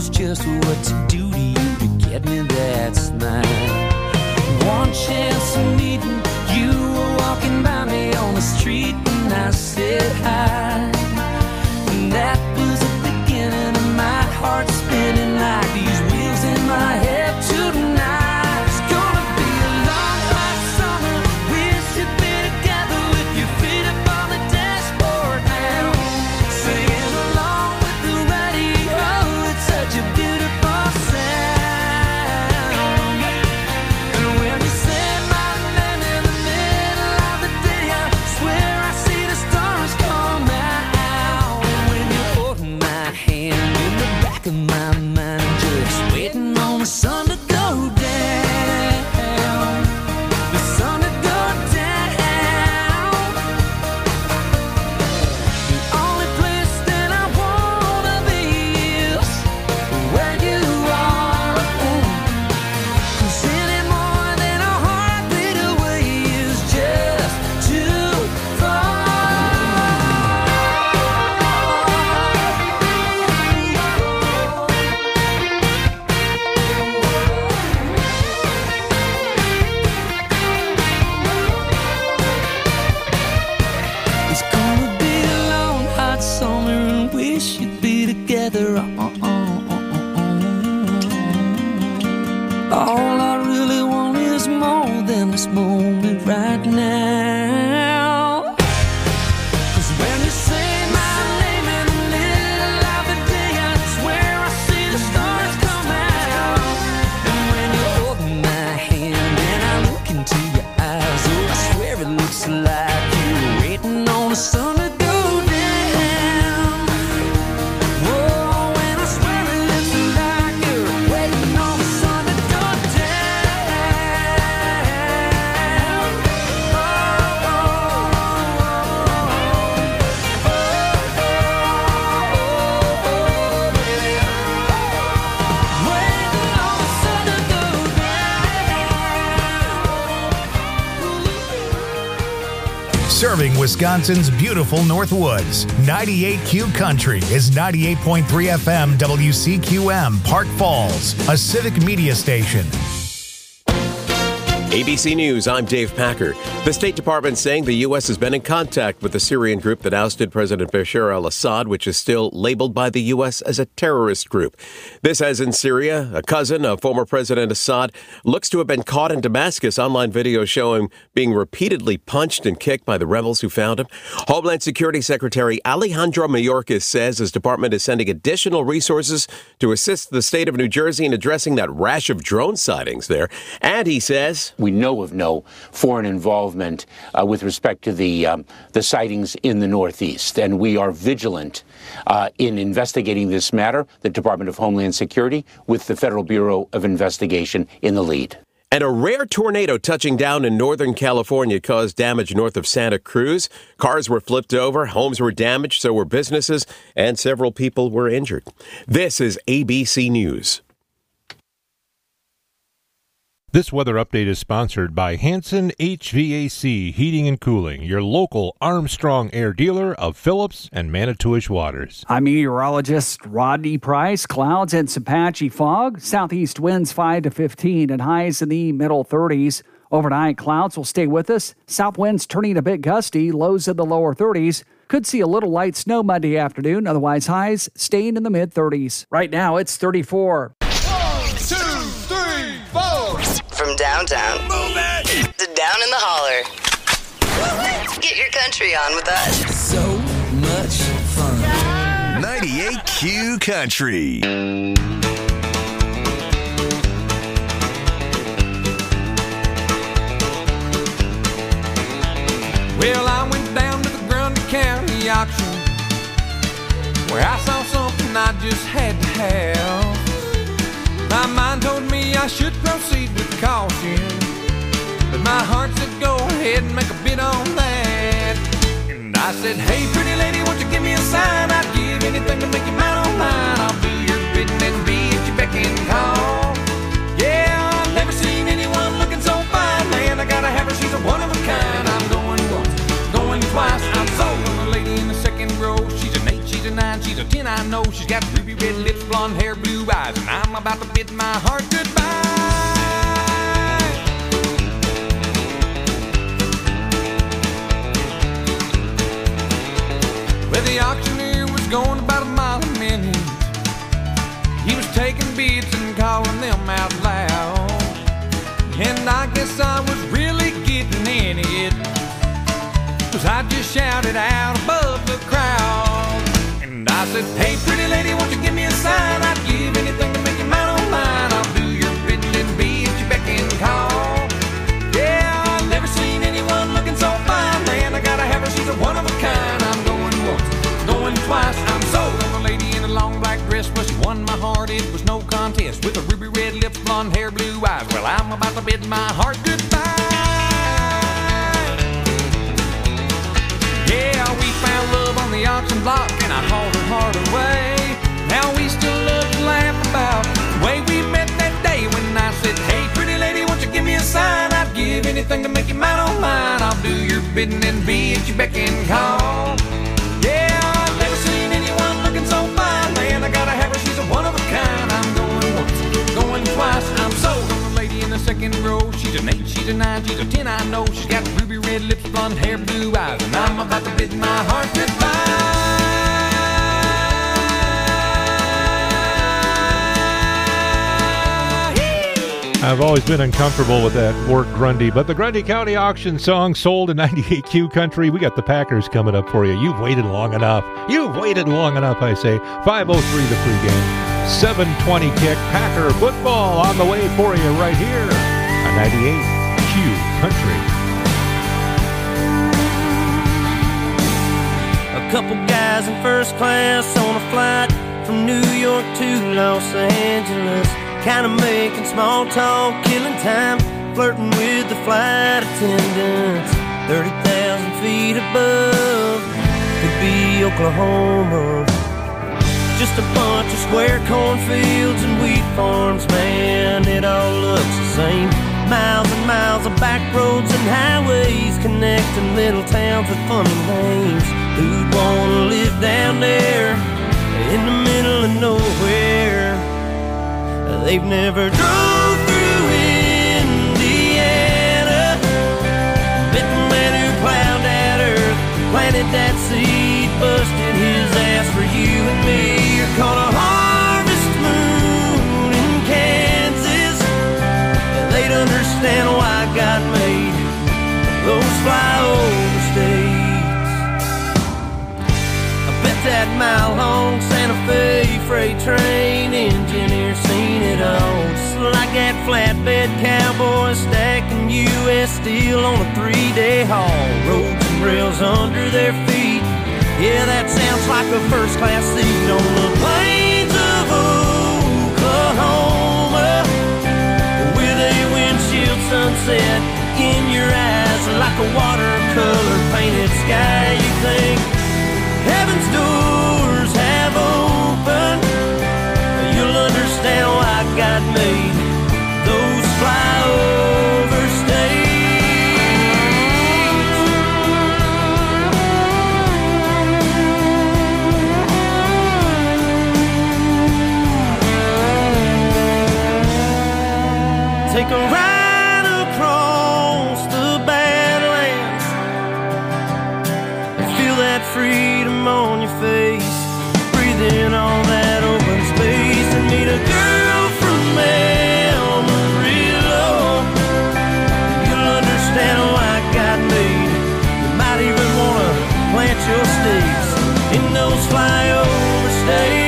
knows just what to do to you to get me that smile. One chance of meeting you were walking by me on the street and I said hi. And that was the beginning of my heart spinning like these wheels in my head tonight. It's gonna be a long hot summer. We should be together with your feet up on the dashboard now, singing along with the radio. It's such a beautiful sound. And when you say my name in the middle of the day, I swear I see the stars come out. And when you're holding my hand in the back of my mind, just waiting on the sun to go down, the sun to go down. The only place that I wanna be is where you are. 'Cause any more than a heartbeat away is just too far. It's gonna be a long, hot summer, and we should be together. All I really want is more than this moment right now. 'Cause when you say my name in the middle of the day, I swear I see the stars come out. And when you hold my hand and I look into your eyes, oh, I swear it looks like you're waiting on the sun to go down. Whoa, and I swear it looks like you're waiting on the sun to go down. Waiting on the sun to go down. Serving Wisconsin's beautiful Northwoods. 98Q Country is 98.3 FM WCQM Park Falls, a civic media station. ABC News, I'm Dave Packer. The State Department saying the U.S. has been in contact with the Syrian group that ousted President Bashar al-Assad, which is still labeled by the U.S. as a terrorist group. This as in Syria, a cousin of former President Assad looks to have been caught in Damascus. Online video show him being repeatedly punched and kicked by the rebels who found him. Homeland Security Secretary Alejandro Mayorkas says his department is sending additional resources to assist the state of New Jersey in addressing that rash of drone sightings there. And he says, we know of no foreign involvement with respect to the sightings in the Northeast, and we are vigilant in investigating this matter, the Department of Homeland Security, with the Federal Bureau of Investigation in the lead. And a rare tornado touching down in Northern California caused damage north of Santa Cruz. Cars were flipped over, homes were damaged, so were businesses, and several people were injured. This is ABC News. This weather update is sponsored by Hanson HVAC Heating and Cooling, your local Armstrong Air dealer of Phillips and Manitowish Waters. I'm meteorologist Rodney Price. Clouds and some patchy fog. Southeast winds 5 to 15 and highs in the middle 30s. Overnight, clouds will stay with us. South winds turning a bit gusty, lows in the lower 30s. Could see a little light snow Monday afternoon, otherwise highs staying in the mid-30s. Right now, it's 34. 1, 2, 3, 4. From downtown to down in the holler. Get your country on with us. So much fun. 98Q Country. Well, I went down to the Grundy County auction, where I saw something I just had to have. My mind told me I should proceed with caution, but my heart said go ahead and make a bid on that. And I said, hey, pretty lady, won't you give me a sign? I'd give anything to make you mine on mine. I'll do your bidding and be at your beck and call. Yeah, I've never seen anyone looking so fine, man. I gotta have her, she's a one of a kind. I'm going once, going twice. I'm sold on a lady in the second row. She's an 8, she's a 9, she's a 10, I know. She's got ruby red lips, blonde hair, blue eyes, and I'm about to bid my heart goodbye. Well, the auctioneer was going about a mile a minute. He was taking bids and calling them out loud. And I guess I was really getting in it, 'cause I just shouted out above the crowd. And I said, hey, pretty lady, won't you give me a sign? I'd give anything to make you mine on mine. I'll do your bidding and be at your beck and call. Yeah, I've never seen anyone looking so fine. Man, I gotta have her, she's a one of a kind. I'm going once, going twice. I'm sold on a lady in a long black dress. Well, she won my heart, it was no contest. With a ruby red lips, blonde hair, blue eyes. Well, I'm about to bid my heart goodbye. Yeah, we found love on the auction block, and I hauled her heart away. Now we still love to laugh about the way we met that day when I said, hey, pretty lady, won't you give me a sign? I'd give anything to make you mine on mine. I'll do your bidding and be at your beck and call. Yeah, I've never seen anyone looking so fine. Man, I gotta have her, she's a one of a kind. I'm going once, going twice. I'm sold on the lady in the second row. She's an 8, she's a 9, she's a 10, I know. She's got ruby red lips, blonde hair, blue eyes, and I'm about to bid my heart goodbye. I've always been uncomfortable with that word Grundy, but the Grundy County Auction song sold in 98Q Country. We got the Packers coming up for you. You've waited long enough. You've waited long enough, I say. 5:03 the pregame. 7:20 kick. Packer football on the way for you right here on 98Q Country. A couple guys in first class on a flight from New York to Los Angeles. Kind of making small talk, killing time, flirting with the flight attendants. 30,000 feet above, could be Oklahoma. Just a bunch of square cornfields and wheat farms, man, it all looks the same. Miles and miles of back roads and highways connecting little towns with funny names. Who'd want to live down there in the middle of nowhere? They've never drove through Indiana, met the man who plowed that earth, planted that seed, busted his ass for you and me. You're caught a harvest moon in Kansas. They'd understand why God made those flyover states. I bet that mile-long Santa Fe freight train engineer seen it all. Just like that flatbed cowboy stacking U.S. steel on a 3-day haul. Roads and rails under their feet. Yeah, that sounds like a first-class seat on the plains of Oklahoma, with a windshield sunset in your eyes like a watercolor painted sky. You think heaven's doors have opened, you'll understand why God made those flyover states. Take a ride across the Badlands and feel that freedom on your face. Breathe in all that open space and meet a girl from Amarillo. You'll understand why God made. You might even want to plant your stakes in those flyover states.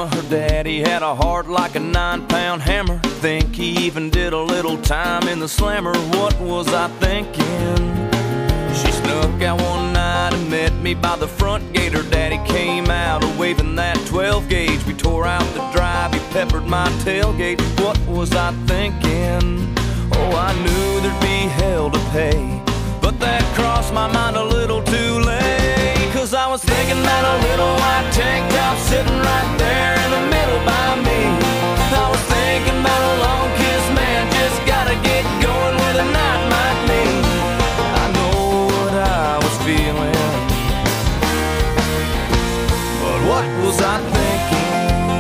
her daddy had a heart like a 9-pound hammer. Think he even did a little time in the slammer. What was I thinking? She snuck out one night and met me by the front gate. Her daddy came out waving that 12 gauge. We tore out the drive, he peppered my tailgate. What was I thinking? Oh, I knew there'd be hell to pay, but that crossed my mind a little too late. Cause I was thinking about a little white tank top sitting right there in the middle by me. I was thinking about a long kiss, man, just gotta get going where the night might lead. I know what I was feeling, but what was I thinking?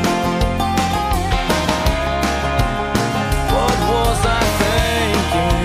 What was I thinking?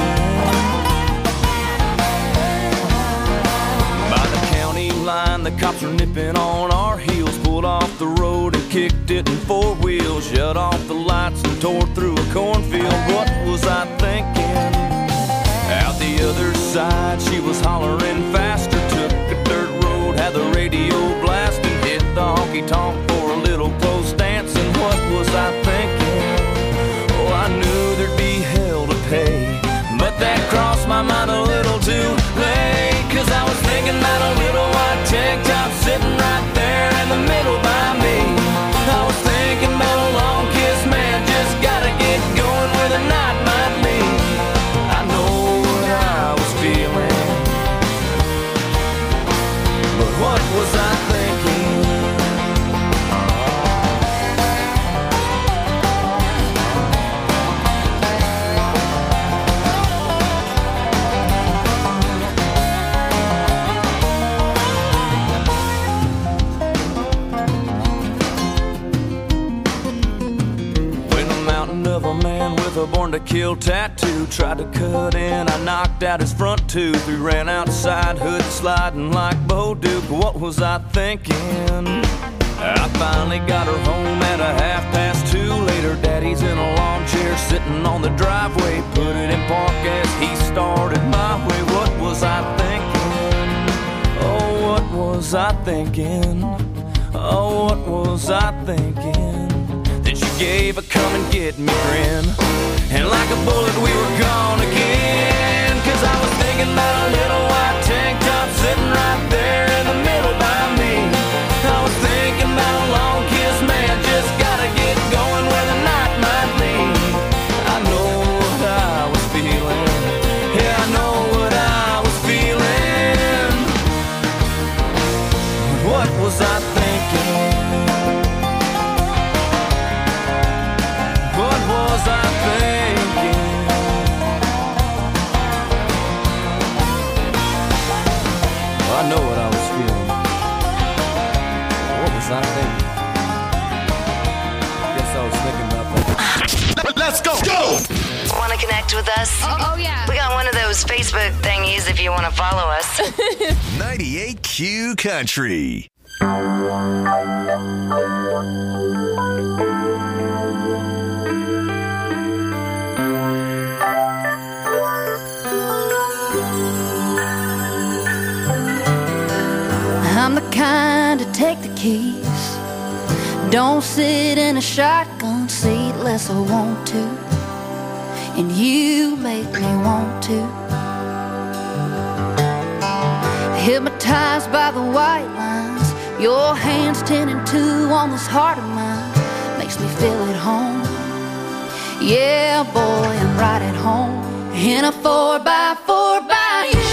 By the county line, the cops were nipping on our heels. Pulled off the road and kicked it in 4 wheels. Shut off the lights and tore through a cornfield. What was I thinking? Out the other side, she was hollering faster. Took a dirt road, had the radio blasting. Hit the honky-tonk for a little close dancing. What was I thinking? Oh, I knew there'd be hell to pay, but that crossed my mind a little too late. Cause I was thinking about a little white tank top sitting right there in the middle by me. I was thinking about a long kiss, man, just gotta get going where the night might lead. I know what I was feeling, but what was I thinking? Of a man with a born to kill tattoo tried to cut in, I knocked out his front tooth. We ran outside, hood sliding like Bo Duke. What was I thinking? I finally got her home at 2:30. Later, daddy's in a lawn chair sitting on the driveway. Put it in park as he started my way. What was I thinking? Oh, what was I thinking? Oh, what was I thinking? Then she gave a come and get me grin, and like a bullet we were gone again. Cause I was thinking about a little white tank top sitting right there in the middle by me. I was thinking about a long kiss, man, just gotta get going where the night might lead. I know what I was feeling, yeah, I know what I was feeling. What was I thinking? What was I thinking? I know what I was feeling. What was I thinking? Guess I was thinking about that. Let's go! Go! Want to connect with us? Oh, yeah. We got one of those Facebook thingies if you want to follow us. 98Q Country. I'm the kind to take the keys, don't sit in a shotgun seat unless I want to, and you make me want to. Hypnotized by the white lines, your hands 10 and 2 on this heart of mine, makes me feel at home. Yeah, boy, I'm right at home in a 4x4 by you.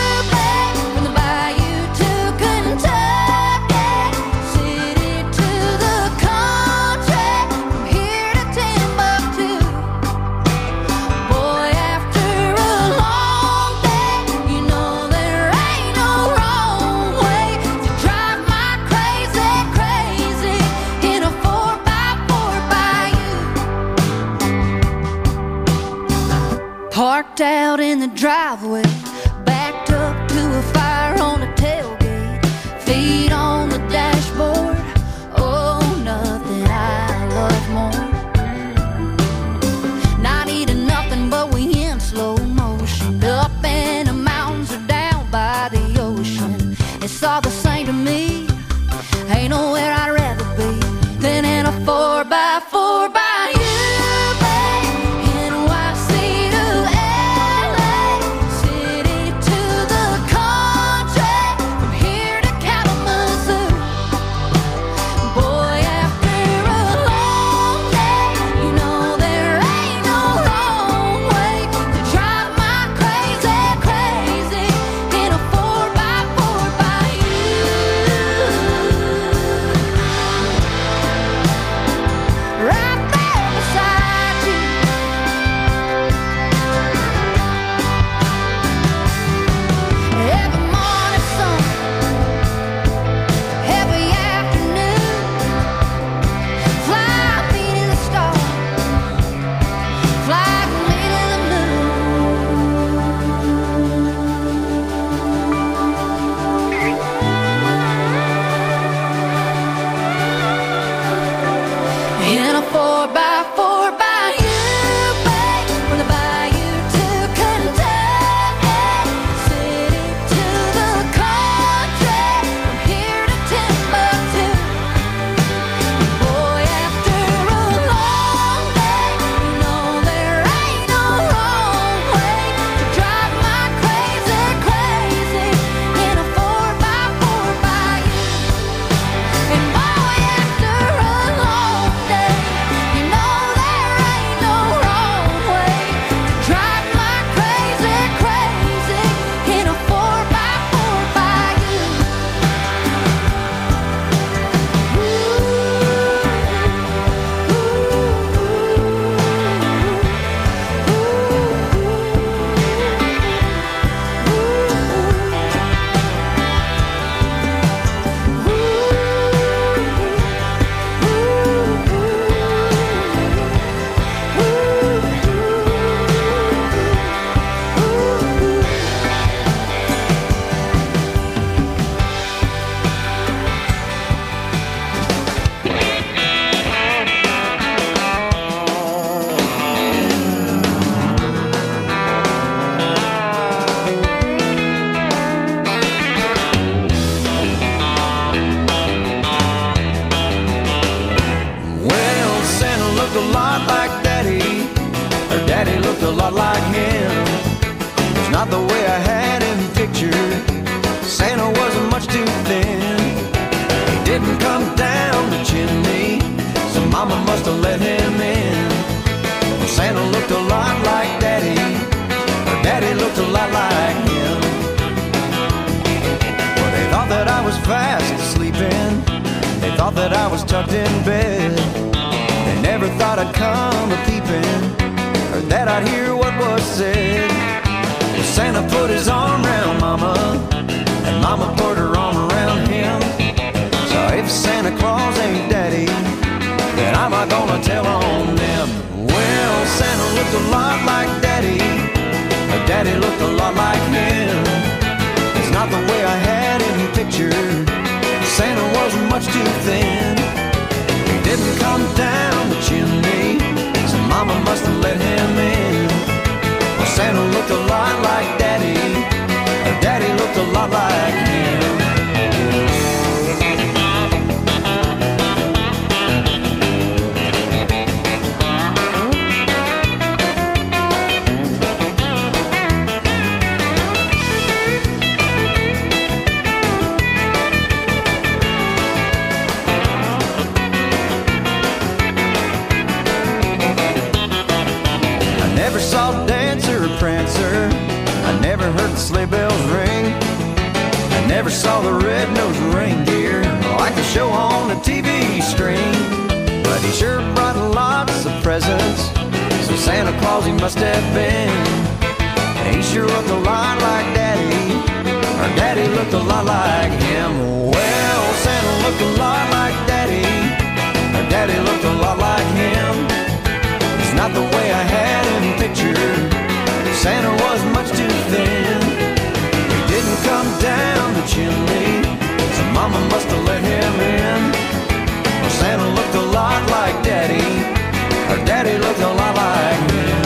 Parked out in the driveway, backed up to a fire on the tailgate, feet on the dashboard. Oh, nothing I love more. Not eating nothing, but we in slow motion, up in the mountains or down by the ocean. It's all the same to me. Ain't nowhere I'd rather be than not the way I had him pictured. Santa wasn't much too thin. He didn't come down the chimney, so Mama must have let him in. Well, Santa looked a lot like Daddy, or Daddy looked a lot like him. Well, they thought that I was fast sleeping. They thought that I was tucked in bed. They never thought I'd come a-peeping, or that I'd hear what was said. Well, Santa put his arm around Mama, and Mama put her arm around him. So if Santa Claus ain't Daddy, then I'm not gonna tell on them. Well, Santa looked a lot like Daddy, but Daddy looked a lot like him. It's not the way I had him pictured. Santa wasn't much too thin. He didn't come down the chimney, so Mama must have let him in. Well, Santa looked a lot like Daddy, but Daddy looked a lot like him. Prancer, I never heard the sleigh bells ring. I never saw the red-nosed reindeer like the show on the TV screen. But he sure brought lots of presents, so Santa Claus he must have been. He sure looked a lot like Daddy, or Daddy looked a lot like him. Well, Santa looked a lot like Daddy, or Daddy looked a lot like him. It's not the way I had him pictured. Santa was much too thin. He didn't come down the chimney, so Mama must have let him in. Well, Santa looked a lot like Daddy, or Daddy looked a lot like him.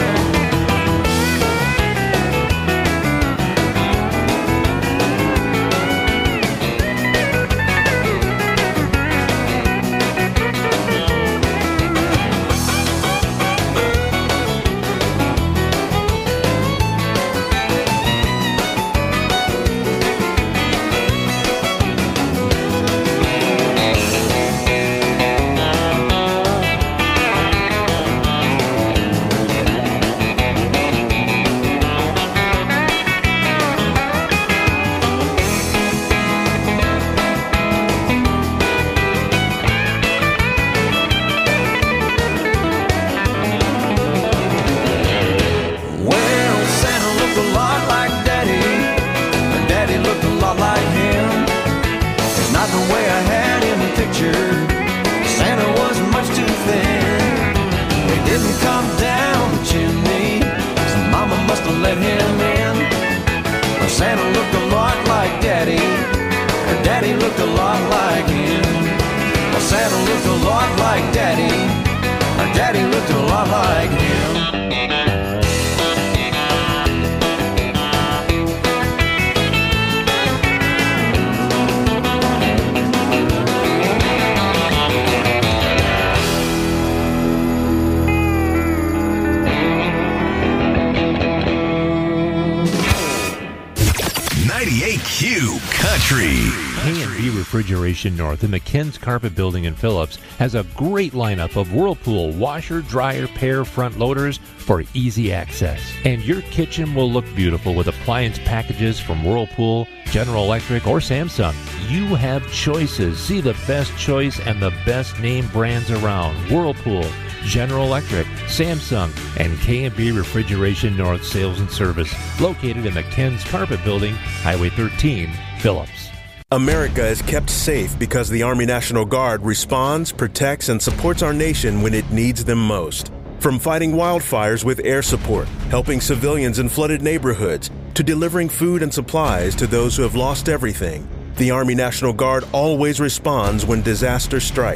K&B Refrigeration North in the Ken's Carpet Building in Phillips has a great lineup of Whirlpool washer, dryer, pair front loaders for easy access. And your kitchen will look beautiful with appliance packages from Whirlpool, General Electric, or Samsung. You have choices. See the best choice and the best name brands around. Whirlpool, General Electric, Samsung, and K&B Refrigeration North Sales and Service, located in the Ken's Carpet Building, Highway 13, Phillips. America is kept safe because the Army National Guard responds, protects, and supports our nation when it needs them most. From fighting wildfires with air support, helping civilians in flooded neighborhoods, to delivering food and supplies to those who have lost everything, the Army National Guard always responds when disaster strikes.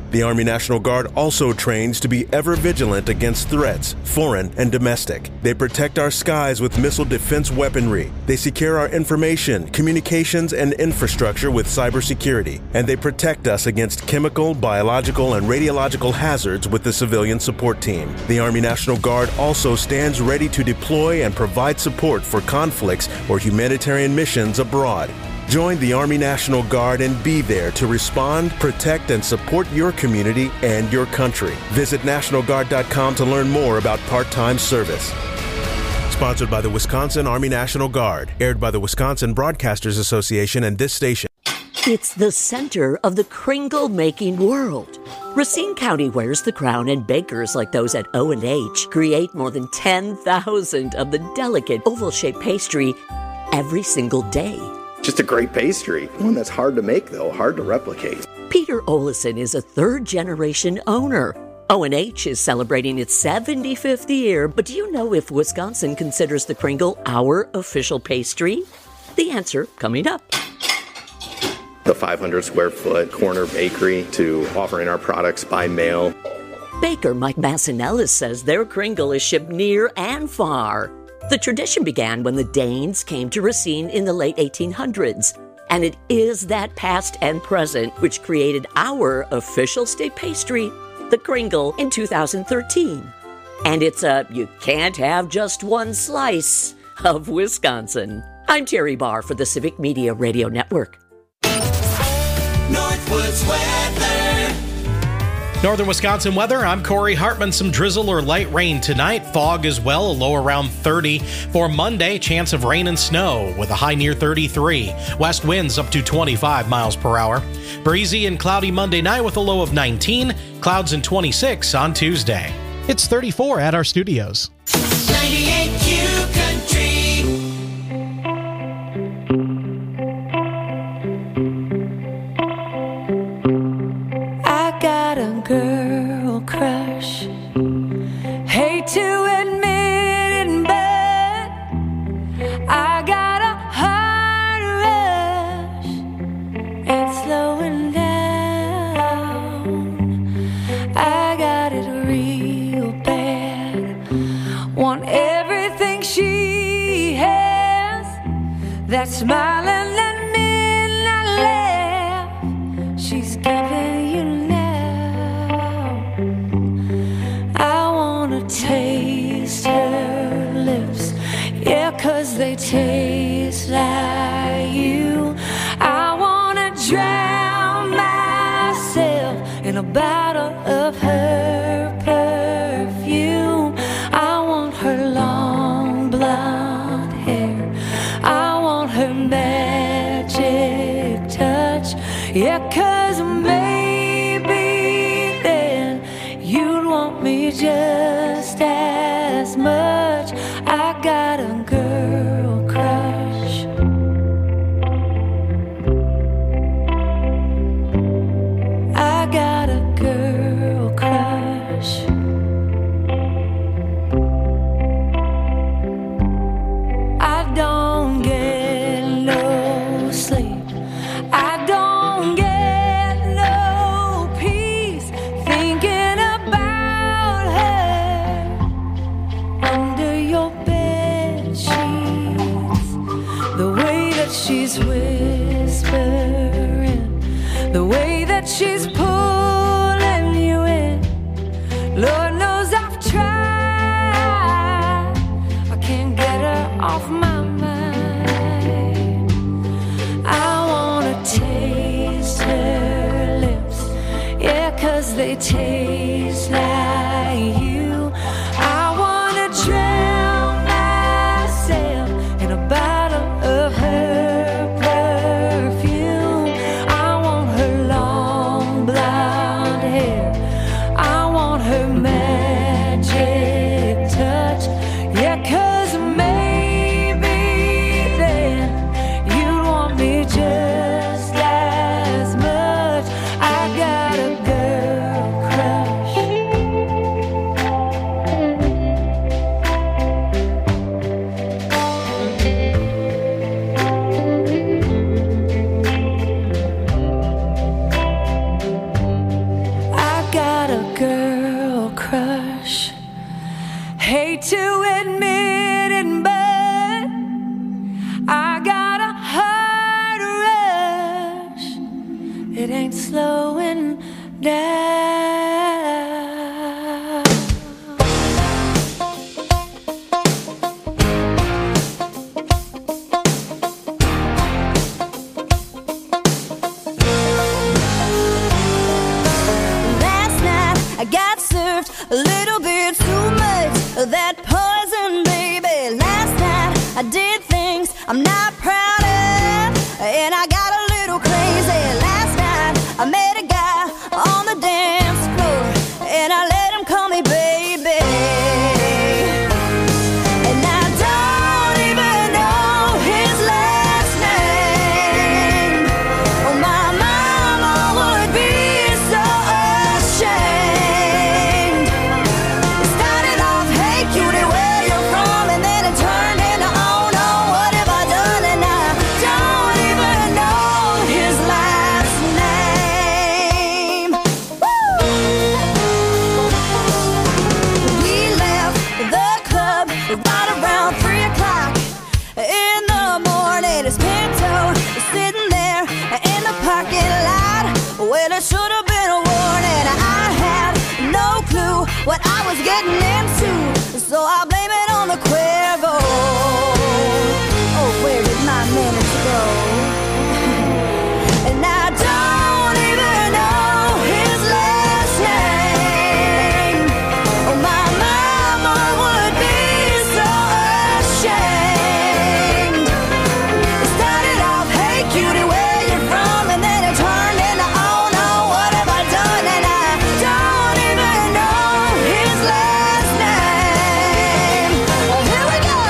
The Army National Guard also trains to be ever vigilant against threats, foreign and domestic. They protect our skies with missile defense weaponry. They secure our information, communications, and infrastructure with cybersecurity. And they protect us against chemical, biological, and radiological hazards with the civilian support team. The Army National Guard also stands ready to deploy and provide support for conflicts or humanitarian missions abroad. Join the Army National Guard and be there to respond, protect, and support your community and your country. Visit NationalGuard.com to learn more about part-time service. Sponsored by the Wisconsin Army National Guard. Aired by the Wisconsin Broadcasters Association and this station. It's the center of the Kringle-making world. Racine County wears the crown, and bakers like those at O&H create more than 10,000 of the delicate oval-shaped pastry every single day. Just a great pastry. One that's hard to make, though, hard to replicate. Peter Olison is a third-generation owner. O&H is celebrating its 75th year, but do you know if Wisconsin considers the Kringle our official pastry? The answer coming up. The 500 square foot corner bakery to offering our products by mail. Baker Mike Massinellis says their Kringle is shipped near and far. The tradition began when the Danes came to Racine in the late 1800s, and it is that past and present which created our official state pastry, the Kringle, in 2013. And it's a you can't have just one slice of Wisconsin. I'm Terry Barr for the Civic Media Radio Network. Northwoods weather. Northern Wisconsin weather, I'm Corey Hartman. Some drizzle or light rain tonight. Fog as well, a low around 30. For Monday, chance of rain and snow with a high near 33. West winds up to 25 miles per hour. Breezy and cloudy Monday night with a low of 19. Clouds and 26 on Tuesday. It's 34 at our studios. 98Q Country. Girl crush. Hate to admit it, but I got a heart rush. It's slowing down. I got it real bad. Want everything she has. That smiling and midnight laugh she's giving you now. Taste her lips, yeah, 'cause they taste like you. I wanna drown myself in a bottle of her perfume. I want her long blonde hair, I want her magic touch, yeah, 'cause maybe then you'd want me just as much. I got a girl crush. I got a girl crush. I don't get no sleep. I don't get no peace thinking about her under your bed sheets. hate to admit it, but I got a heart rush. It ain't slowing down. Last night I got served a little bit too much of that poison, baby. Last night I did things I'm not proud of, and I got a little crazy. Last night I met a guy on the dance floor, and I let him call me baby. And I don't even know his last name. Oh, my mama would be so ashamed. It started off, hey cutie, where you from? And then it turned into, oh no, what have I done? And I don't even know his last name. Woo! We left the club right around 3 o'clock in the morning. His Pinto is sitting there in the parking lot. Well, it should have been a warning. I had no clue what I was getting into, so I blame it on the Cuervo. Oh, where did my minutes go? And I don't even know his last name. Oh, my mama would be so ashamed. It started off, hey cutie, where you from? And then it turned into, oh no, what have I done? And I don't even know his last name. Well, here we go.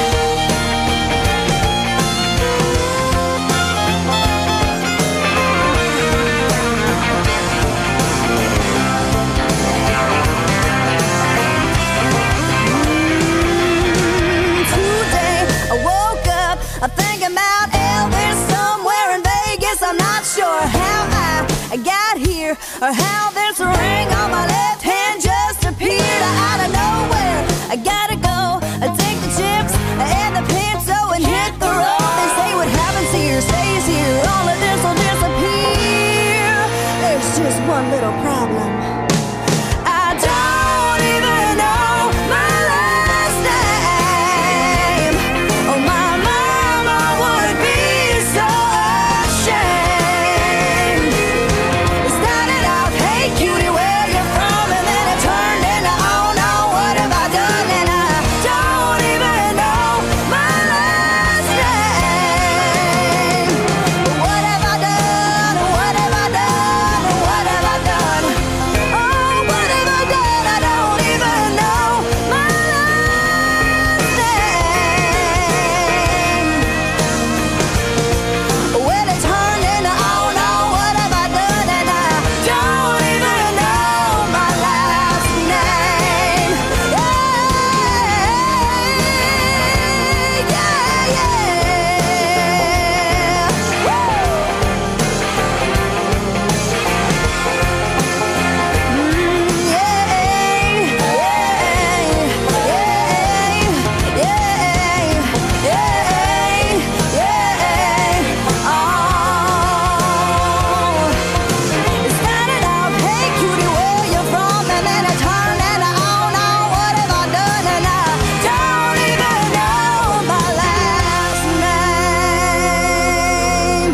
Today I woke up thinking about Elvis somewhere in Vegas. I'm not sure how I got here or how this ring on my left hand just appeared out of nowhere. I gotta go take the chips and the Pinto and hit the road. They say what happens here stays here. All of this will disappear. There's just one little problem. I don't even know my last name. Oh, my mama would be so ashamed. It started out, hey cutie, where you from? And then it turned into, oh no, what have I done? And I don't even know my last name. What have I done? What have I done? What have I done? Oh, what have I done? I don't even know my last name. Well, it turned into, oh no, what have I done? And I don't even know my last name. It started out, hey cutie, where you from? And then it turned into, oh no, what have I done? And I don't even know my last name.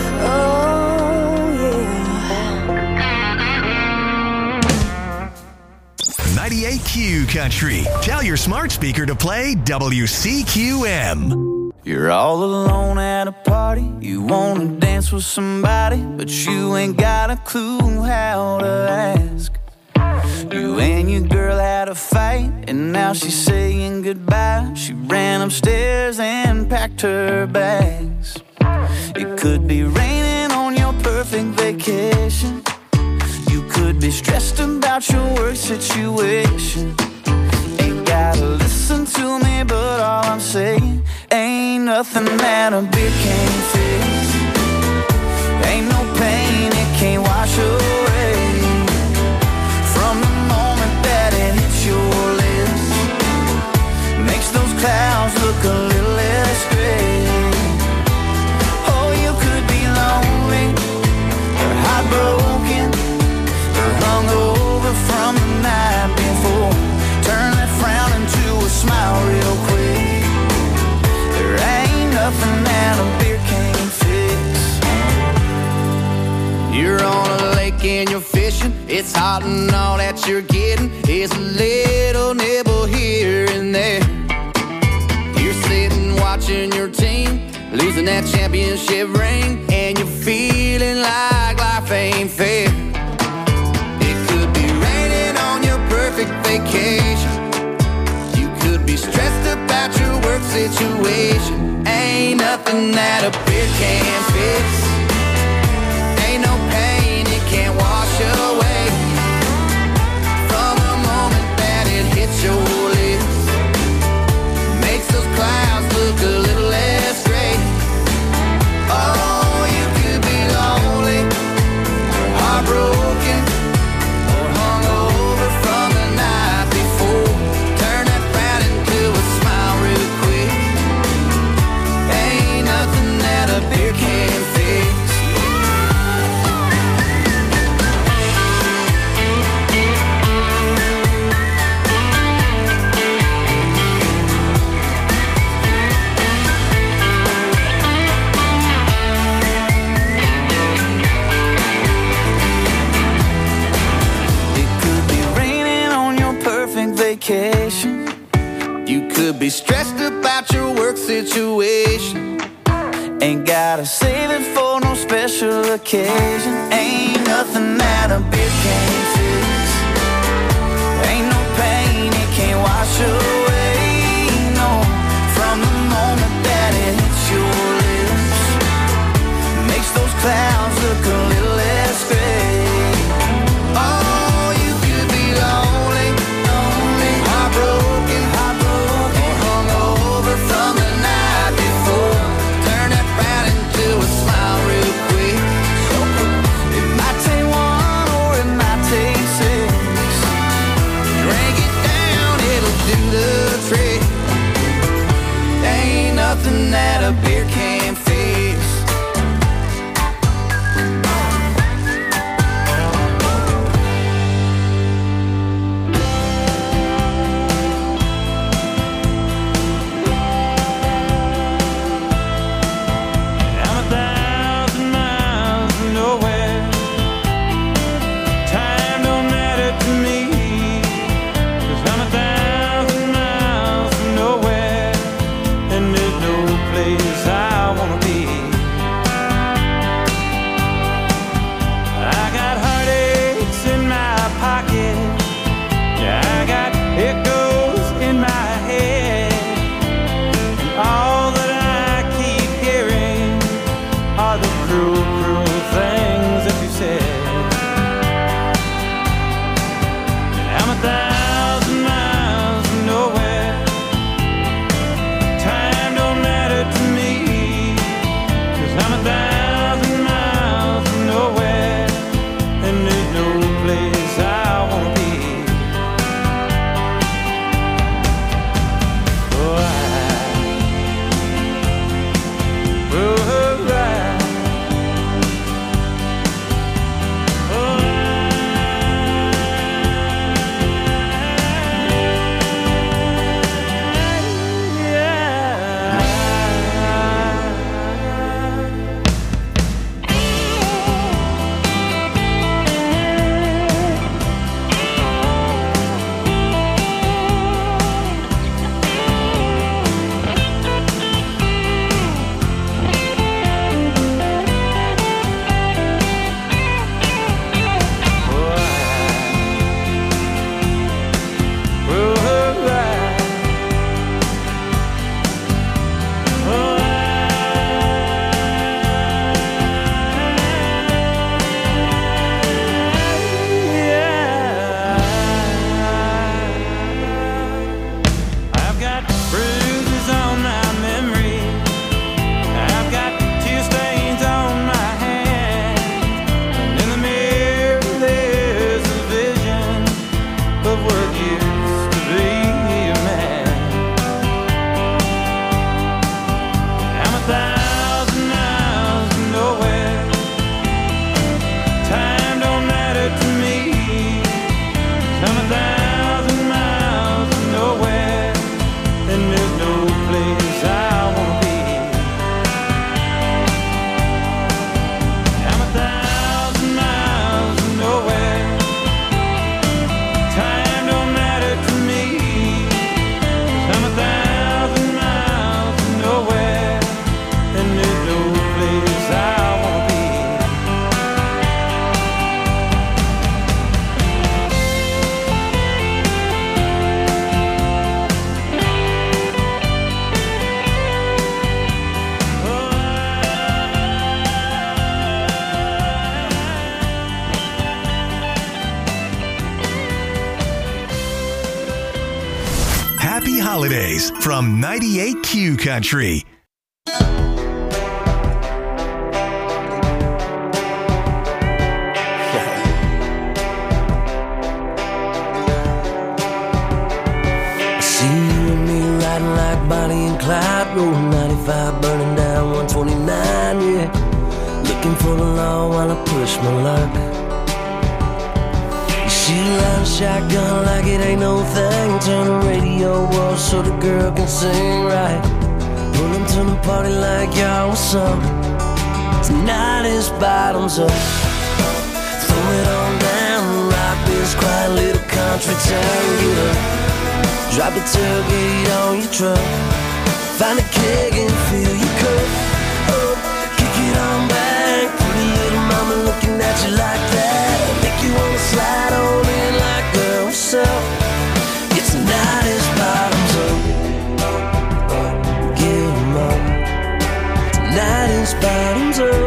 Oh, yeah. 98Q Country. Tell your smart speaker to play WCQM. You're all alone at a party. You wanna dance with somebody, but you ain't got a clue how to ask. You and your girl had a fight, and now she's saying goodbye. She ran upstairs and packed her bags. It could be raining on your perfect vacation. You could be stressed about your work situation. Ain't gotta listen to me, but all I'm saying ain't nothing that a beer can't fix. Ain't no pain it can't wash away from the moment that it hits your lips. It's hot and all that you're getting is a little nibble here and there. You're sitting watching your team losing that championship ring, and you're feeling like life ain't fair. It could be raining on your perfect vacation. You could be stressed about your work situation. Ain't nothing that a beer can't fix. Ain't no pain it can't wash away from the moment that it hits your lips. Makes those clouds look a little less gray. Oh, you could be lonely, heartbroken, or hungover from the night before. Turn that frown into a smile real quick. Ain't nothing that a beer can't fix. Vacation. You could be stressed about your work situation. Ain't gotta save it for no special occasion. Ain't nothing that a beer can't fix. Ain't no pain it can't wash away. No, from the moment that it hits your lips, makes those clouds look a little less gray. Oh, you could be lonely, heartbroken, or hungover from the night before. Turn that frown into a smile real quick. So it might take one or it might take six. Drink it down, it'll do the trick. Ain't nothing that a beer can't fix. Happy holidays from 98Q Country. See you and me riding like Bonnie and Clyde, rolling 95, burning down 129, yeah. Looking for the law while I push my luck. She riding shotgun like it ain't no thing. Turn the radio off so the girl can sing right. Pulling to the party like y'all what's up. Tonight is bottoms up. Throw it on down, rock this quiet little country town. Get up, drop the tailgate on your truck. Find a keg and fill your cup up. Kick it on back, pretty little mama looking at you like that. Make you wanna slide on in like, girl, what's up? It's tonight is bottoms up. Get 'em up. Tonight is bottoms up.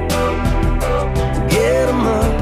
Get 'em up.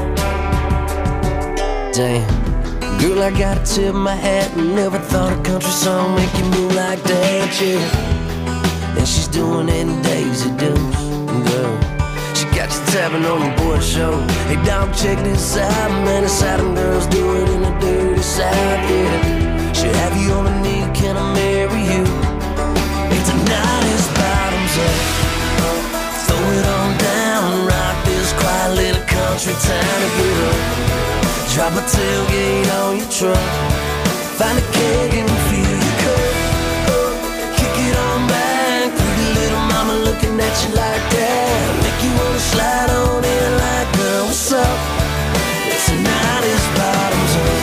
Damn, girl, I gotta tip my hat. Never thought a country song make you move like that, yeah. And she's doing it in Daisy Dukes, girl. She got you tapping on the boy show. Hey dog, check this out, man. The Southern girls do it in the dirty South, yeah. She'll have you on a knee, can I marry you? Hey, tonight is bottoms up. Throw it on down, rock this quiet little country town to get up. Drop a tailgate on your truck. Find a keg and fill your cup up. Kick it on back, pretty little mama looking at you like that. Make you wanna slide on in like, girl, what's up? Tonight is bottoms up.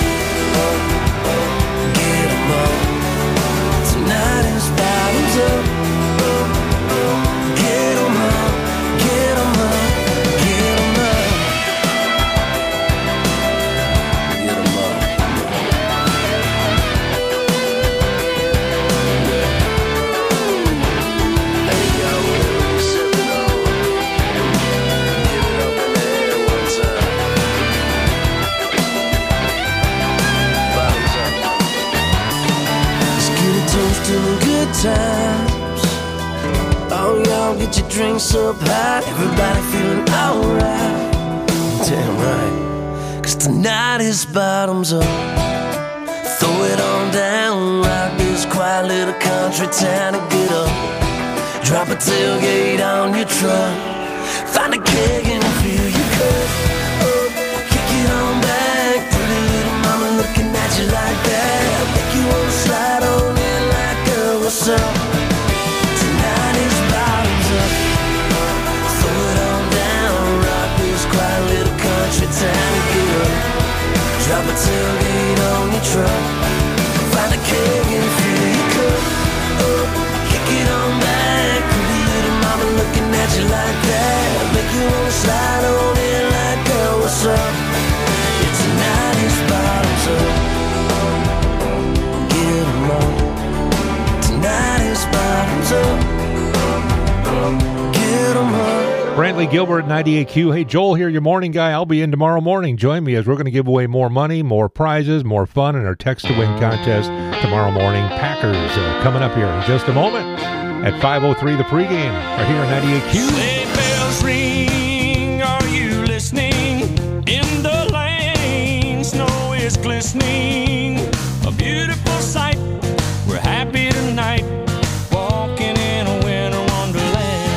Get 'em up. Tonight is bottoms up. Get 'em up. Get 'em up. Get 'em up. Get 'em up. Hey, yo, sipping on. Give it up in the air one time. Bottoms up. Let's get a toast to the good times. Oh, y'all get your drinks up high. Everybody feeling alright. Damn right. 'Cause tonight is bottoms up. Throw it on down, rock this quiet little country town and get up. Drop a tailgate on your truck. Find a keg and fill your cup up. Kick it on back, pretty little mama looking at you like that. Make you wanna slide on in like, girl, what's up? Tonight is bottoms up. Throw it on down, rock this quiet little country town and get up. Drop a tailgate on your truck. Find a keg and fill your cup up. Kick it on back, pretty little mama looking at you like that. Make you wanna slide on in like, girl, what's up? Yeah, tonight is bottoms up. Get 'em up. Tonight is bottoms up. Get 'em up. Brantley Gilbert, 98Q. Hey, Joel here, your morning guy. I'll be in tomorrow morning. Join me as we're going to give away more money, more prizes, more fun in our Text to Win contest tomorrow morning. Packers coming up here in just a moment at 5:03, the pregame, right here on 98Q. Sleigh bells ring, are you listening? In the lane, snow is glistening. A beautiful sight, we're happy tonight, walking in a winter wonderland.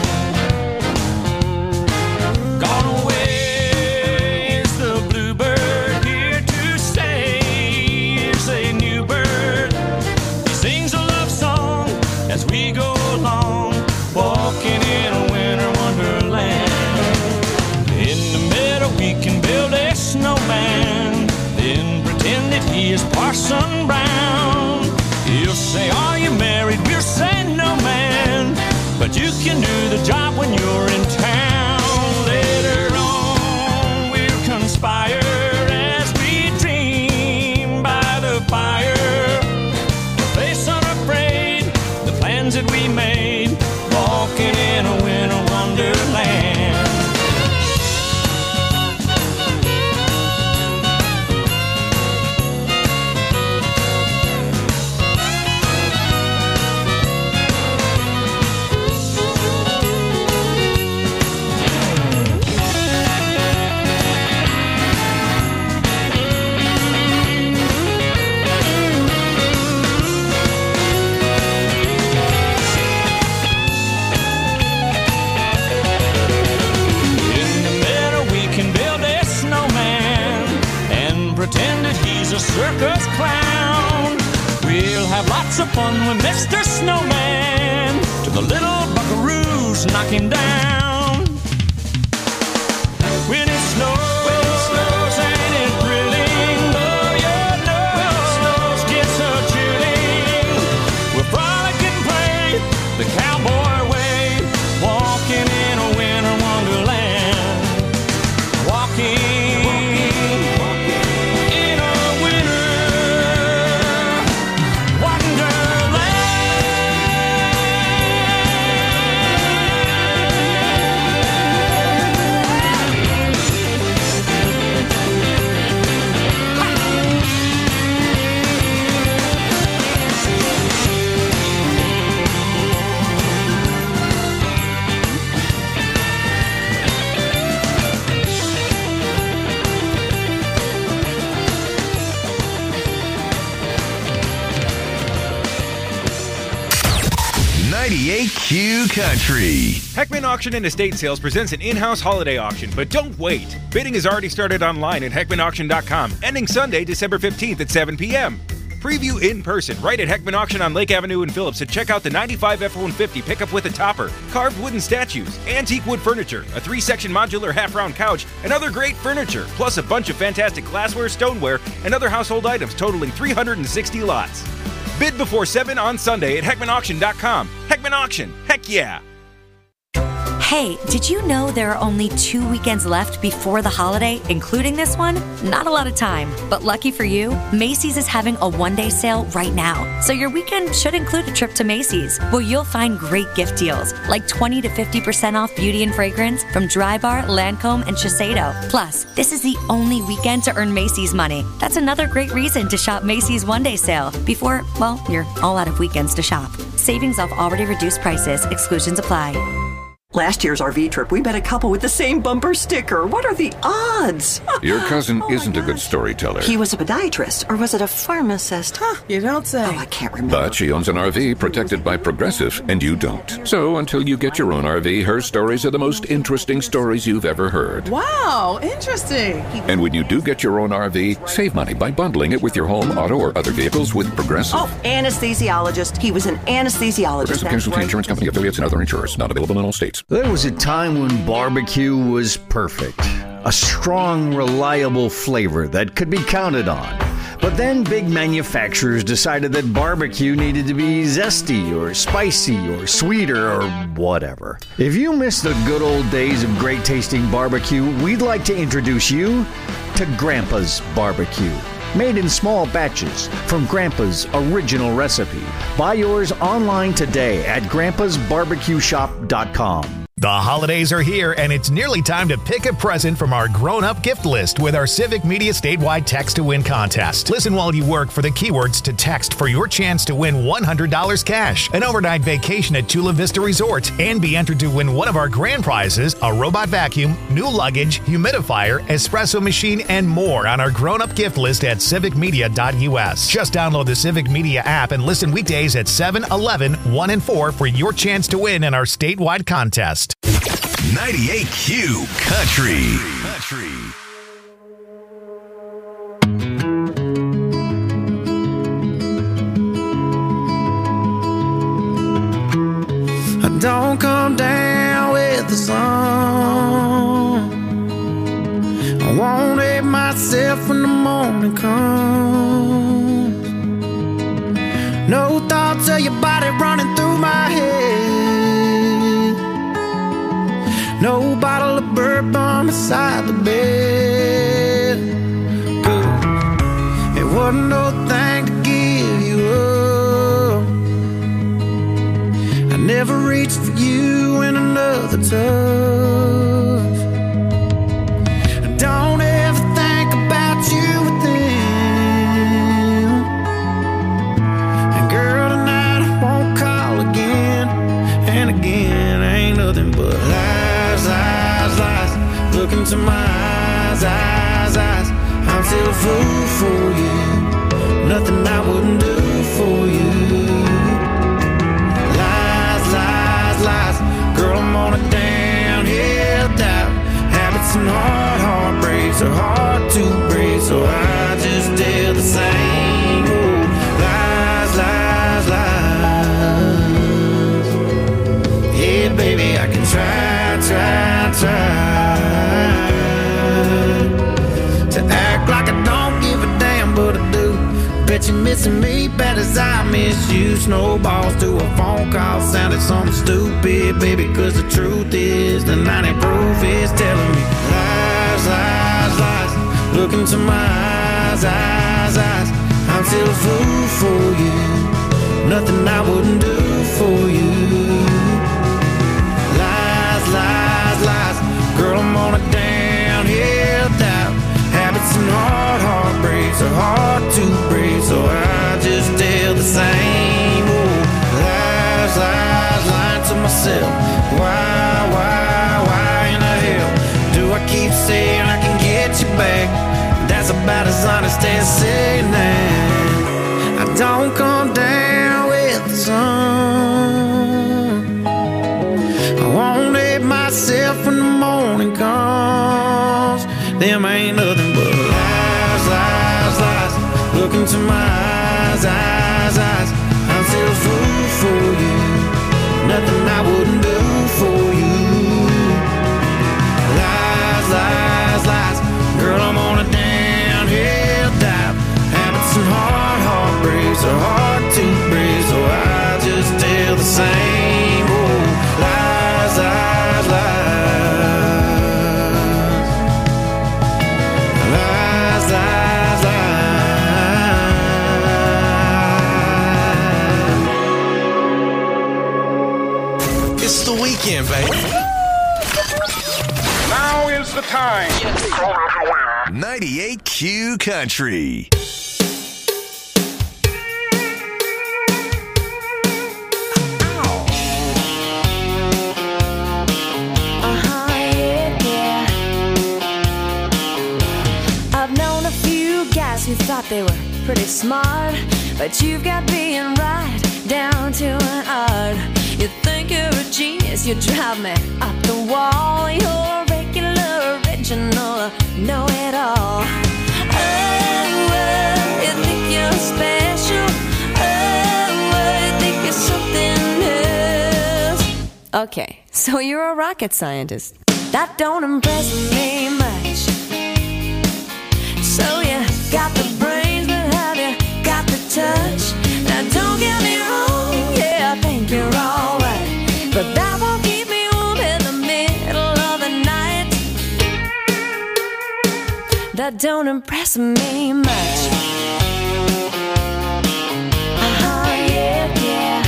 Gone away is the bluebird, here to stay is a new bird. He sings a love song as we go along, walking in a winter wonderland. In the meadow we can build a snowman, then pretend that he is Parson Brown. He'll say, are you married? We'll say, no man, but you can do the job when you're in town. Later on we'll conspire as we dream by the fire. Face unafraid, the plans that we made, walking in a winter wonderland. circus clown. We'll have lots of fun with Mr. Snowman. To the little buckaroos, knock him down. When it snows, ain't it thrilling? Oh, your nose gets a chilling. We'll frolic and play the cowboy way, walking in a winter wonderland. Walking in a winter wonderland. Q Country. Heckman Auction and Estate Sales presents an in-house holiday auction, but don't wait. Bidding has already started online at heckmanauction.com, ending Sunday, December 15th at 7 p.m. Preview in person right at Heckman Auction on Lake Avenue in Phillips and check out the 95 F-150 pickup with a topper, carved wooden statues, antique wood furniture, a 3-section modular half-round couch, and other great furniture, plus a bunch of fantastic glassware, stoneware, and other household items totaling 360 lots. Bid before 7 on Sunday at heckmanauction.com. Heckman Auction. Heck yeah! Hey, did you know there are only 2 weekends left before the holiday, including this one? Not a lot of time, but lucky for you, Macy's is having a one-day sale right now. So your weekend should include a trip to Macy's, where you'll find great gift deals, like 20 to 50% off beauty and fragrance from Drybar, Lancome, and Shiseido. Plus, this is the only weekend to earn Macy's money. That's another great reason to shop Macy's one-day sale before, well, you're all out of weekends to shop. Savings off already reduced prices. Exclusions apply. Last year's RV trip, we met a couple with the same bumper sticker. What are the odds? Your cousin isn't a good storyteller. He was a podiatrist, or was it a pharmacist? You don't say. Oh, I can't remember. But she owns an RV protected by Progressive, and you don't. So until you get your own RV, her stories are the most interesting stories you've ever heard. Wow, interesting. And when you do get your own RV, save money by bundling it with your home, auto, or other vehicles with Progressive. Oh, anesthesiologist. He was an anesthesiologist. Progressive Casualty Insurance Company, affiliates, and other insurers. Not available in all states. There was a time when barbecue was perfect. A strong, reliable flavor that could be counted on. But then big manufacturers decided that barbecue needed to be zesty or spicy or sweeter or whatever. If you miss the good old days of great tasting barbecue, we'd like to introduce you to Grandpa's Barbecue. Made in small batches from Grandpa's original recipe. Buy yours online today at grandpasbarbecueshop.com. The holidays are here, and it's nearly time to pick a present from our grown-up gift list with our Civic Media statewide Text to Win contest. Listen while you work for the keywords to text for your chance to win $100 cash, an overnight vacation at Chula Vista Resort, and be entered to win one of our grand prizes, a robot vacuum, new luggage, humidifier, espresso machine, and more on our grown-up gift list at civicmedia.us. Just download the Civic Media app and listen weekdays at 7, 11, 1, and 4 for your chance to win in our statewide contest. 98Q Country. Don't come down with the sun. I won't hate myself when the morning comes. No thoughts of your body running through my head. No bottle of bourbon beside the bed. It wasn't no thing to give you up. I never reached for you in another tough. Don't ever think about you with them. And girl, tonight I won't call again. And again, ain't nothing but lies, lies, lies. Look into my eyes, eyes, eyes. I'm still a fool for you. Nothing I wouldn't do for you. Lies, lies, lies. Girl, I'm on a downhill dive. Habits and heartbreaks are hard to break, so I just tell the same you missing me bad as I miss you. Snowballs to a phone call sounded something stupid, baby, cause the truth is the 90 proof is telling me lies, lies, lies. Look into my eyes, eyes, eyes. I'm still a fool for you. Nothing I wouldn't do for you. Lies, lies, lies. Girl, I'm on a downhill dive. Habits and heartbreaks are hard to break, so I just tell the same old lies, lies, lying to myself. Why in the hell do I keep saying I can get you back? That's about as honest as saying that I don't come down with the sun. I won't let myself when the morning comes. Them ain't nothing but lies, lies, lies. Look into my eyes, eyes, eyes. I'm still a fool for you. Nothing I wouldn't do for you. Lies, lies, lies. Girl, I'm on a downhill dive. Habits and heartbreaks are hard to break, so I just tell the same old lies, lies, lies. Lies, lies, lies. It's the weekend, baby. Now is the time. 98Q Country. Who thought they were pretty smart, but you've got being right down to an art. You think you're a genius, you drive me up the wall. You're regular, original, know-it-all. Oh, you think you're special. Oh, you think you're something else. Okay, so you're a rocket scientist. That don't impress me much. So you got the brains, but have you got the touch? Now don't get me wrong, yeah, I think you're alright, but that won't keep me warm in the middle of the night. That don't impress me much. Yeah, yeah.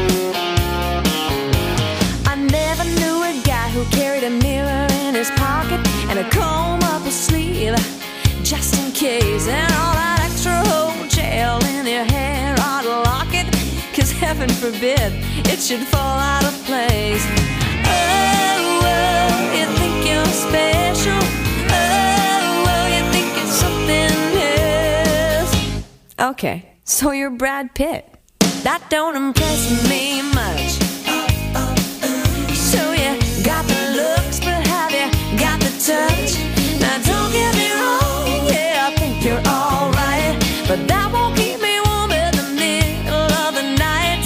I never knew a guy who carried a mirror in his pocket and a comb up his sleeve, just in case, and all that extra whole gel in your hair ought to lock it, cause heaven forbid it should fall out of place. Oh, you think you're special. Oh, you think it's something else. Okay, so you're Brad Pitt. That don't impress me much. So you got the looks, but have you got the touch? Now don't get me wrong, yeah, I think you're alright, but that won't keep me warm in the middle of the night.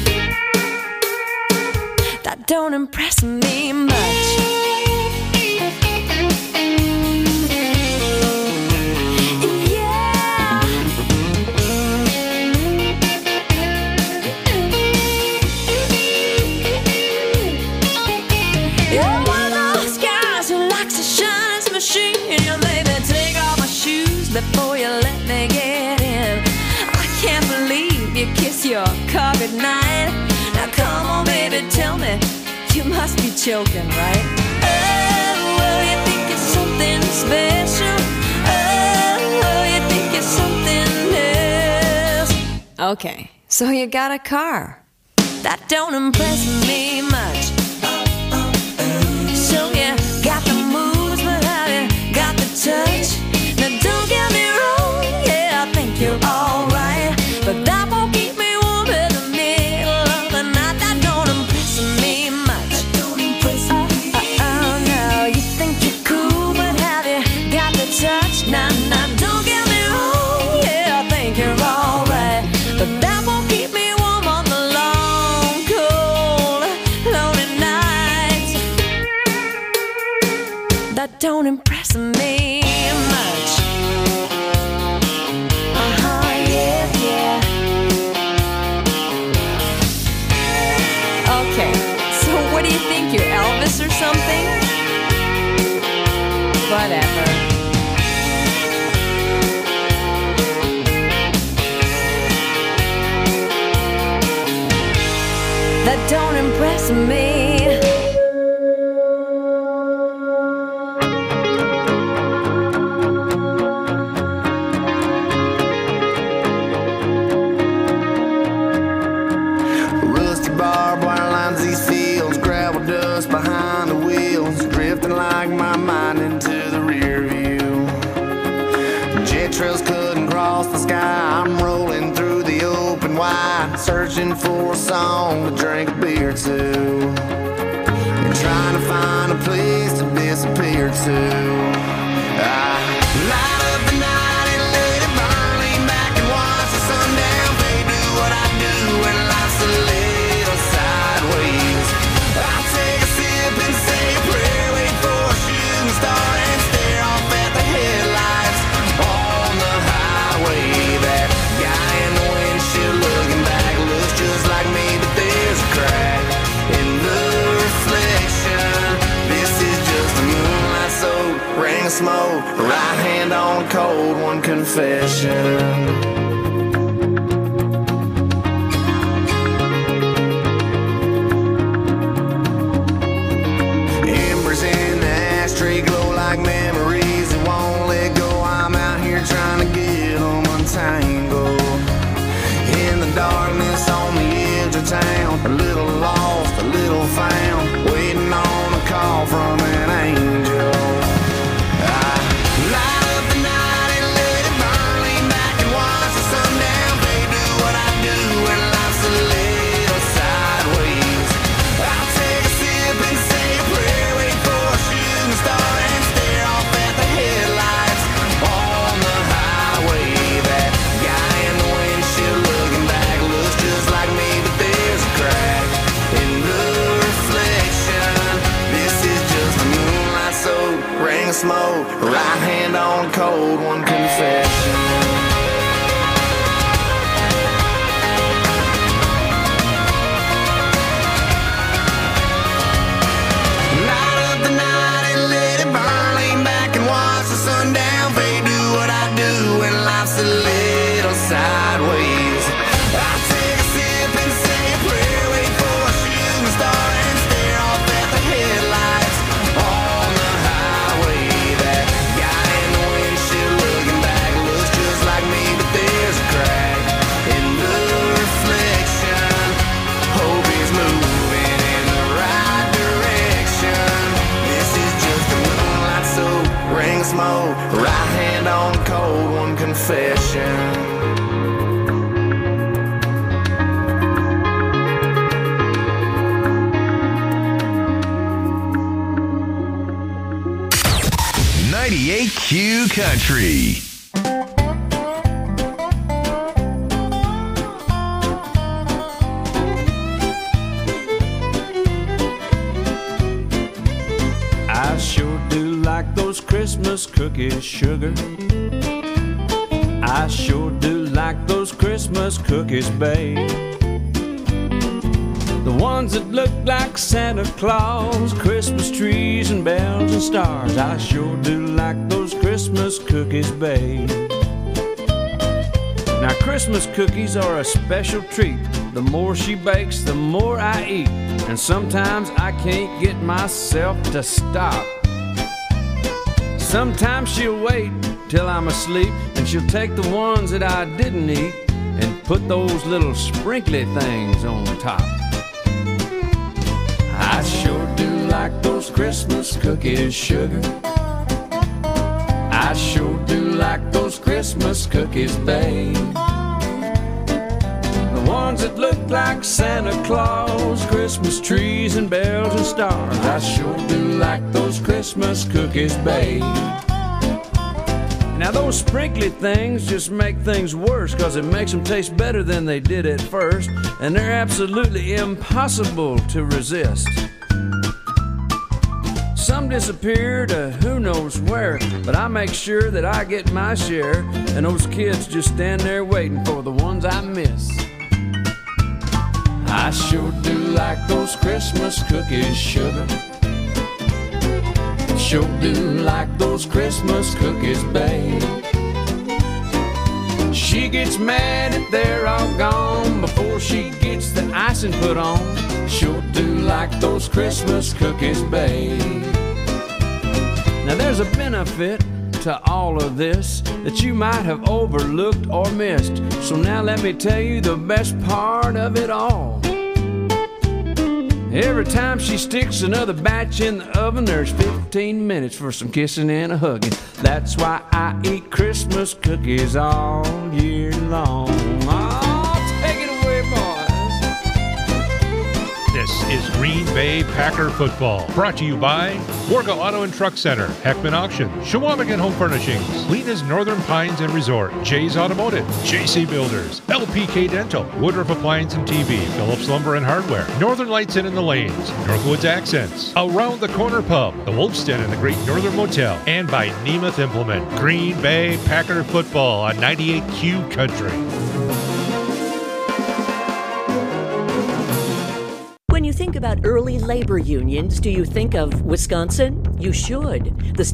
That don't impress me much. You're one of those guys who likes to shine his machine. You made me take off my shoes before you let me get in. I can't believe you kiss your car goodnight. Now come on, baby, tell me, you must be joking, right? Oh, you think it's something special. Oh, you think it's something else. Okay, so you got a car. That don't impress me much. So you got the moves, but have you got the touch? Now don't get me wrong, yeah, I think you're alright, but that won't keep me warm in the middle of the night. That don't impress me much. Oh, no, you think you're cool, but have you got the touch? Now, don't get me wrong, yeah, I think you're alright, but that won't keep me warm on the long, cold, lonely that don't impress me. Rusty barbed wire lines these fields, gravel dust behind the wheels, drifting like my mind into the rear view. Jet trails couldn't cross the sky. I'm rolling through the open wide, searching for a song to drink a beer to, and trying to find a place to disappear to. I light up the night and let it burn, lean back and watch the sundown fade. Do what I do when life's a little sideways. I take a sip and say a prayer, wait for a shooting star and stare off at the headlights on the highway. That guy in the windshield looking back looks just like me, but there's a crack in the reflection. This is just a moonlight soaked ring of smoke, right hand on a cold one confession. Embers in the ashtray glow like memories that won't let go. I'm out here trying to get them untangled. In the darkness on the edge of town, a little lost, a little found, waiting on a call from an angel. I light up the night and let it burn, lean back and watch the sundown fade. Do what I do when life's a little sideways. I take a sip and say a prayer, wait for a shooting star and stare off at the headlights on the highway. That guy in the windshield looking back looks just like me, but there's a crack in the reflection. This is just a moonlight soaked ring of smoke, right hand on a cold one confession. Light up the night and let it burn, lean back and watch the sundown fade. Do what I do when life's a little sideways. I take a sip and say a prayer, wait for a shooting star and stare off at the headlights on the highway. That guy in the windshield looking back looks just like me, but there's a crack in the reflection. Hope he's moving in the right direction. This is just a moonlight soaked ring of smoke, right hand on a cold one confession. 98Q Country. I sure do like those Christmas cookies, sugar. I sure do like those Christmas cookies, babe. The ones that look like Santa Claus, Christmas trees and bells and stars. I sure do like those Christmas cookies, babe. Now Christmas cookies are a special treat. The more she bakes, the more I eat. And sometimes I can't get myself to stop. Sometimes she'll wait till I'm asleep, and she'll take the ones that I didn't eat and put those little sprinkly things on top. I sure do like those Christmas cookies, sugar. I sure do like those Christmas cookies, babe. The ones that look like Santa Claus, Christmas trees and bells and stars. I sure do like those Christmas cookies, babe. Now those sprinkly things just make things worse, 'cause it makes them taste better than they did at first, and they're absolutely impossible to resist. Some disappear to who knows where, but I make sure that I get my share, and those kids just stand there waiting for the ones I miss. I sure do like those Christmas cookies, sugar. Sure do like those Christmas cookies, babe. She gets mad if they're all gone before she gets the icing put on. Sure do like those Christmas cookies, babe. Now there's a benefit to all of this that you might have overlooked or missed. So now let me tell you the best part of it all. Every time she sticks another batch in the oven, there's 15 minutes for some kissing and a hugging. That's why I eat Christmas cookies all year long. Oh, take it away, boys. This is Green Bay Packer football, brought to you by Warga Auto and Truck Center, Heckman Auction, Shawamigan Home Furnishings, Lena's Northern Pines and Resort, Jay's Automotive, JC Builders, LPK Dental, Woodruff Appliance and TV, Phillips Lumber and Hardware, Northern Lights Inn in the Lanes, Northwoods Accents, Around the Corner Pub, the Wolf's Den and the Great Northern Motel, and by Nemeth Implement. Green Bay Packer football on 98Q Country. When you think about early labor unions, do you think of Wisconsin? You should. The